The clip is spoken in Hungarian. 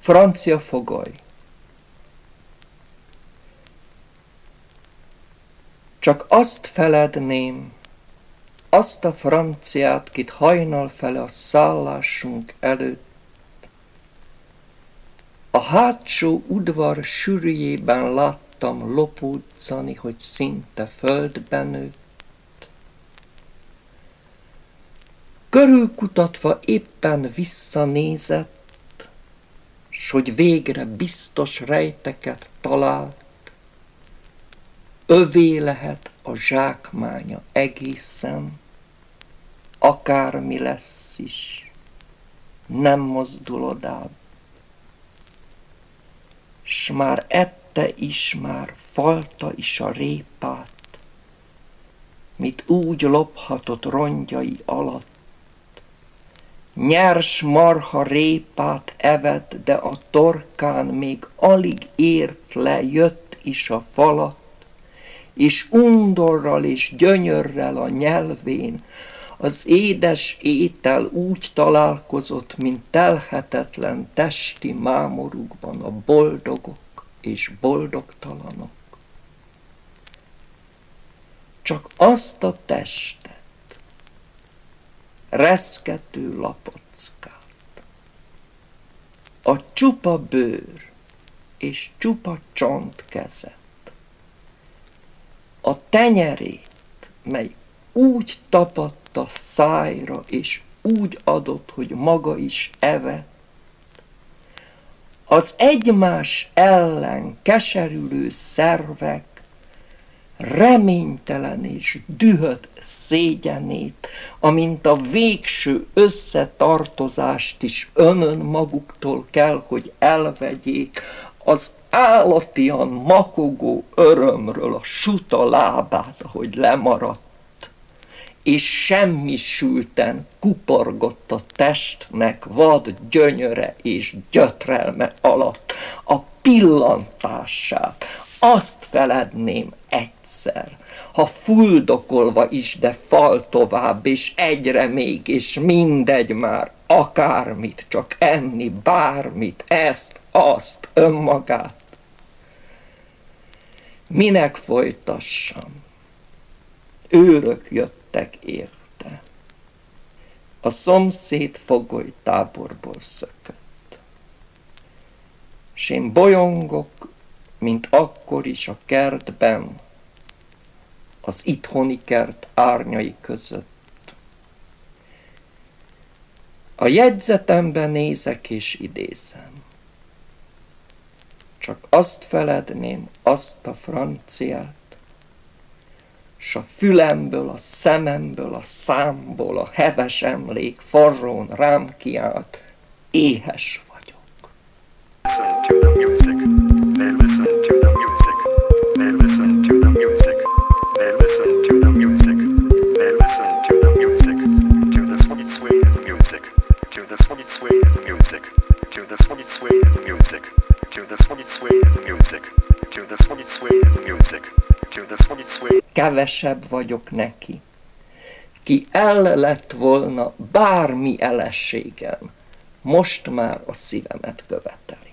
Francia fogoly. Csak azt feledném, azt a franciát, kit hajnal fele a szállásunk előtt a hátsó udvar sűrűjében láttam lopódzani, hogy szinte földbe nőtt. Körülkutatva éppen visszanézett, s hogy végre biztos rejteket talált, övé lehet a zsákmánya egészen, akármi lesz is, nem mozdul odább. S már ette is, már falta is a répát, mit úgy lophatott rongyai alatt. Nyers marha répát evett, de a torkán még alig ért le, jött is a falat, és undorral és gyönyörrel a nyelvén az édes étel úgy találkozott, mint telhetetlen testi mámorukban a boldogok és boldogtalanok. Csak azt a testet, reszkető lapockát, a csupa bőr és csupa csontkezet, a tenyerét, mely úgy tapadt a szájra, és úgy adott, hogy maga is evett, az egymás ellen keserülő szervek reménytelen és dühött szégyenét, amint a végső összetartozást is önön maguktól kell, hogy elvegyék, az állatian makogó örömről a suta lábát, ahogy lemaradt, és semmisülten kuporgott a testnek vad gyönyöre és gyötrelme alatt a pillantását. Azt feledném egyszer, ha fuldokolva is, de fal tovább, és egyre még, és mindegy már, akármit, csak enni, bármit, ezt, azt, önmagát. Minek folytassam? Őrök jöttek érte. A szomszéd fogolytáborból szökött. S én bolyongok, mint akkor is a kertben, az itthoni kert árnyai között. A jegyzetemben nézek és idézem. Csak azt feledném, azt a franciát, s a fülemből, a szememből, a számból a heves emlék forrón rám kiált, éhes vagyok. Listen to the music. They listen to the music. They listen to the music. They listen to the music. They listen to the music. To the sweet swing of the music. To the sweet swing of the music. To the sweet swing of the music. To the sweet swing of the music. To the sweet swing of the music. To the sweet swing. Kevesebb vagyok neki, ki el lett volna bármi elességem, most már a szívemet követel.